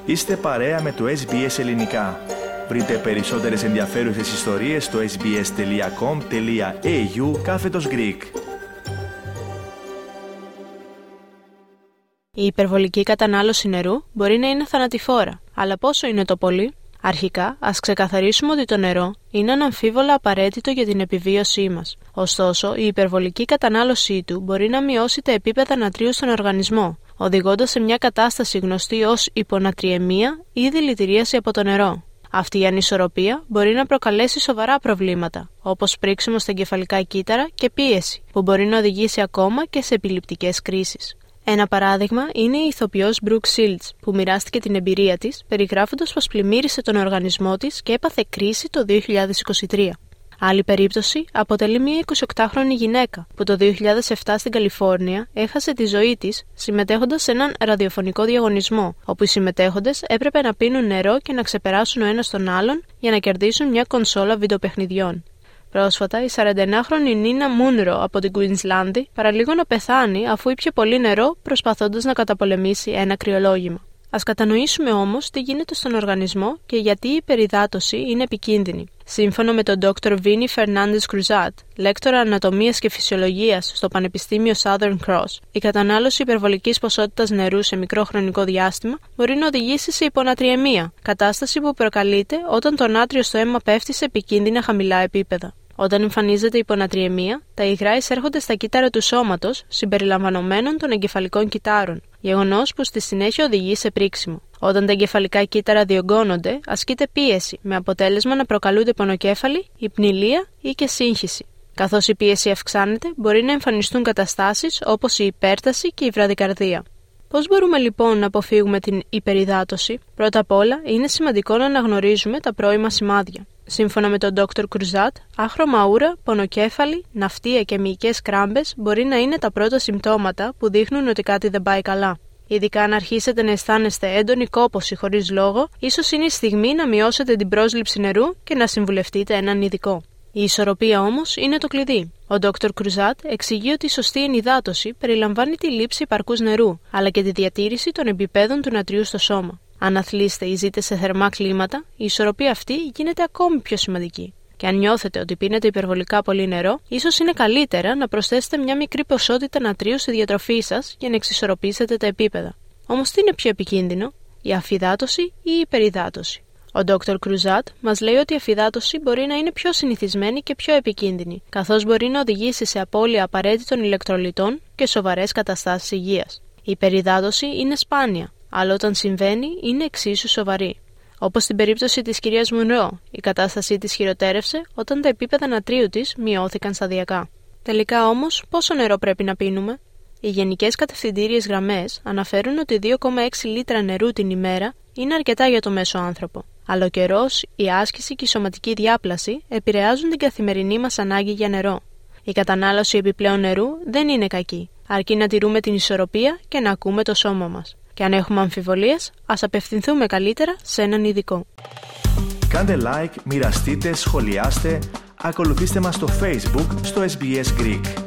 Είστε παρέα με το SBS Ελληνικά. Βρείτε περισσότερες ενδιαφέρουσες ιστορίες στο sbs.com.au/Greek. Η υπερβολική κατανάλωση νερού μπορεί να είναι θανατηφόρα, αλλά πόσο είναι το πολύ? Αρχικά, ας ξεκαθαρίσουμε ότι το νερό είναι αναμφίβολα απαραίτητο για την επιβίωσή μας. Ωστόσο, η υπερβολική κατανάλωσή του μπορεί να μειώσει τα επίπεδα νατρίου στον οργανισμό, οδηγώντας σε μια κατάσταση γνωστή ως υπονατριαιμία ή δηλητηρίαση από το νερό. Αυτή η ανισορροπία μπορεί να προκαλέσει σοβαρά προβλήματα, όπως πρίξιμο στα εγκεφαλικά κύτταρα και πίεση, που μπορεί να οδηγήσει ακόμα και σε επιληπτικές κρίσεις. Ένα παράδειγμα είναι η ηθοποιός Brooke Shields, που μοιράστηκε την εμπειρία της, περιγράφοντας πως πλημμύρισε τον οργανισμό της και έπαθε κρίση το 2023. Άλλη περίπτωση αποτελεί μια 28χρονη γυναίκα που το 2007 στην Καλιφόρνια έχασε τη ζωή της συμμετέχοντας σε έναν ραδιοφωνικό διαγωνισμό, όπου οι συμμετέχοντες έπρεπε να πίνουν νερό και να ξεπεράσουν ο ένας τον άλλον για να κερδίσουν μια κονσόλα βιντεοπαιχνιδιών. Πρόσφατα, η 41χρονη Νίνα Μούνρο από την Κουινσλάνδη παραλίγο να πεθάνει αφού ήπιε πολύ νερό προσπαθώντας να καταπολεμήσει ένα κρυολόγημα. Ας κατανοήσουμε όμως τι γίνεται στον οργανισμό και γιατί η υπερυδάτωση είναι επικίνδυνη. Σύμφωνα με τον Dr. Vinnie Fernandez-Cruzat, λέκτορα ανατομίας και φυσιολογίας στο Πανεπιστήμιο Southern Cross, η κατανάλωση υπερβολικής ποσότητας νερού σε μικρό χρονικό διάστημα μπορεί να οδηγήσει σε υπονατριαιμία, κατάσταση που προκαλείται όταν το νάτριο στο αίμα πέφτει σε επικίνδυνα χαμηλά επίπεδα. Όταν εμφανίζεται υπονατριαιμία, τα υγρά εισέρχονται στα κύτταρα του σώματος, συμπεριλαμβανομένων των εγκεφαλικών κυττάρων, γεγονός που στη συνέχεια οδηγεί σε πρίξιμο. Όταν τα εγκεφαλικά κύτταρα διωγγώνονται, ασκείται πίεση, με αποτέλεσμα να προκαλούνται πονοκέφαλη, υπνηλία ή και σύγχυση. Καθώς η πίεση αυξάνεται, μπορεί να εμφανιστούν καταστάσεις όπως η υπέρταση και η βραδικαρδία. Πώς μπορούμε λοιπόν να αποφύγουμε την υπερυδάτωση? Πρώτα απ' όλα, είναι σημαντικό να αναγνωρίζουμε τα πρώιμα σημάδια. Σύμφωνα με τον Dr. Cruzat, άχρωμα ούρα, πονοκέφαλη, ναυτία και μυϊκές κράμπες μπορεί να είναι τα πρώτα συμπτώματα που δείχνουν ότι κάτι δεν πάει καλά. Ειδικά αν αρχίσετε να αισθάνεστε έντονη κόπωση χωρίς λόγο, ίσως είναι η στιγμή να μειώσετε την πρόσληψη νερού και να συμβουλευτείτε έναν ειδικό. Η ισορροπία όμως είναι το κλειδί. Ο Dr. Cruzat εξηγεί ότι η σωστή ενυδάτωση περιλαμβάνει τη λήψη υπαρκούς νερού, αλλά και τη διατήρηση των επιπέδων του νατρίου στο σώμα. Αν αθλείστε ή ζείτε σε θερμά κλίματα, η ισορροπία αυτή γίνεται ακόμη πιο σημαντική. Και αν νιώθετε ότι πίνετε υπερβολικά πολύ νερό, ίσως είναι καλύτερα να προσθέσετε μια μικρή ποσότητα νατρίου στη διατροφή σας για να εξισορροπήσετε τα επίπεδα. Όμως τι είναι πιο επικίνδυνο, η αφυδάτωση ή η υπερυδάτωση? Ο Dr. Cruzat μας λέει ότι η αφυδάτωση μπορεί να είναι πιο συνηθισμένη και πιο επικίνδυνη, καθώς μπορεί να οδηγήσει σε απώλεια απαραίτητων ηλεκτρολιτών και σοβαρές καταστάσεις υγείας. Η υπερυδάτωση είναι σπάνια, αλλά όταν συμβαίνει είναι εξίσου σοβαρή. Όπως στην περίπτωση της κυρίας Μουνρό, η κατάστασή της χειροτέρευσε όταν τα επίπεδα νατρίου της μειώθηκαν σταδιακά. Τελικά όμως, πόσο νερό πρέπει να πίνουμε? Οι γενικές κατευθυντήριες γραμμές αναφέρουν ότι 2,6 λίτρα νερού την ημέρα είναι αρκετά για το μέσο άνθρωπο. Αλλά ο καιρός, η άσκηση και η σωματική διάπλαση επηρεάζουν την καθημερινή μας ανάγκη για νερό. Η κατανάλωση επιπλέον νερού δεν είναι κακή, αρκεί να τηρούμε την ισορροπία και να ακούμε το σώμα μας. Και αν έχουμε αμφιβολίες, ας απευθυνθούμε καλύτερα σε έναν ειδικό. Κάντε like, μοιραστείτε, σχολιάστε, ακολουθήστε μας στο Facebook στο SBS Greek.